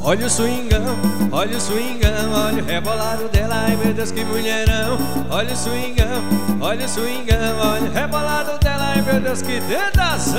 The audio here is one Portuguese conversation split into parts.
Olha o swingão, olha o swingão, olha o rebolado dela, ai meu Deus que mulherão. Olha o swingão, olha o rebolado dela, ai meu Deus que tentação.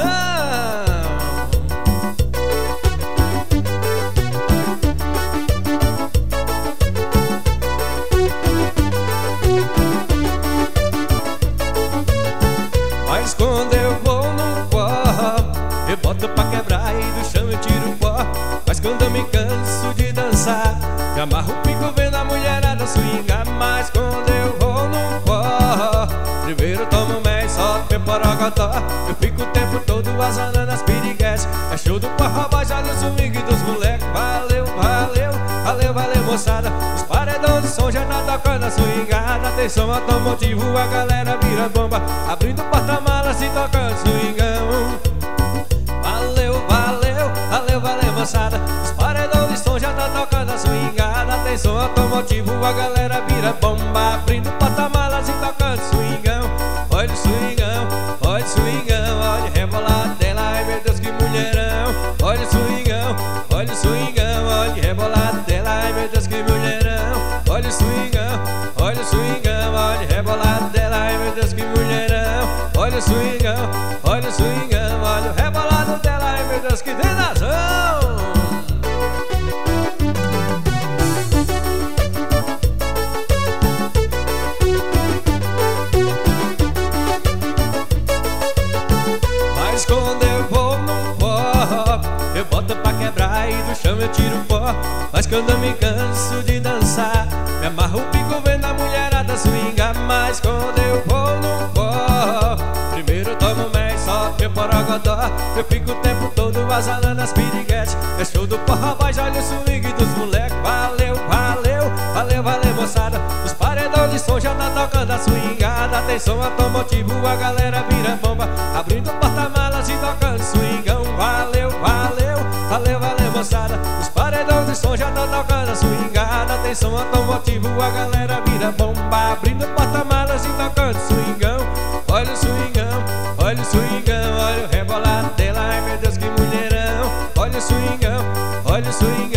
Mas quando eu vou no pó, eu boto pra quebrar e do chão eu tiro o pó. Mas quando eu me canso de dançar, me amarro o pico vendo a mulherada swingar. Mas quando eu vou no pó, primeiro tomo mel, solto meu porocotó. Eu fico o tempo todo azanando as piriguetes. É show do porra, mas olha o swing dos moleques. Valeu, valeu, valeu, valeu moçada. Os paredões de som já tá tocando a swingada. Tem som automotivo, a galera vira bomba, abrindo porta-malas e tocando swingão. Valeu, valeu, valeu, valeu moçada. Os paredões de som já tá tocando a swingada. Tem som automotivo, a galera vira bomba, abrindo porta-malas e tocando swingão. Olha o swingão, olha o swingão, olha o rebolado dela, ai meu Deus que mulherão. Olha o swingão, olha o swingão, olha o rebolado dela, ai meu Deus que mulherão. Olha o swingão, olha o swingão, olha o rebolado dela, ai meu Deus que mulherão. Olha o swingão, olha o swingão, olha o rebolado dela, ai meu Deus que tentação. Mas quando eu vou no pó, eu boto pra quebrar e do chão eu tiro o pó. Mas quando eu me canso de dançar, me amarro o pico vendo a mulherada swingar. Mas quando eu vou no pó, primeiro eu tomo mel, solto meu porocotó. Eu fico o tempo todo azanando as piriguetes. É show do porra, mas olha o swing dos moleques. Valeu, valeu, valeu, valeu moçada. Os paredões de som já tá tocando a swingada. Tem som automotivo, a galera vira bomba, abrindo porta-malas e tocando swingão. Valeu, valeu, valeu, valeu moçada. Os paredões de som já tá tocando a swingada. Tem som automotivo, a galera vira bomba, abrindo porta-malas e tocando swingão. Olha o swingão, olha o swingão, olha o rebolado dela, ai meu Deus que mulherão. Olha o swingão, olha o swingão.